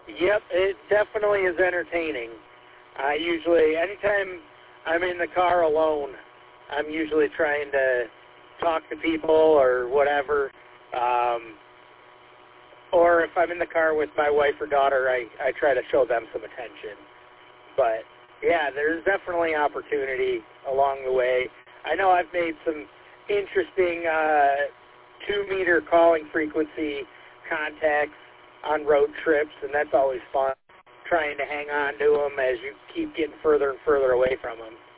Yep, it definitely is entertaining. I usually, anytime I'm in the car alone, I'm usually trying to talk to people or whatever. Or if I'm in the car with my wife or daughter, I try to show them some attention. But, yeah, there's definitely opportunity along the way. I know I've made some interesting 2-meter calling frequency contacts on road trips, and that's always fun, trying to hang on to them as you keep getting further and further away from them.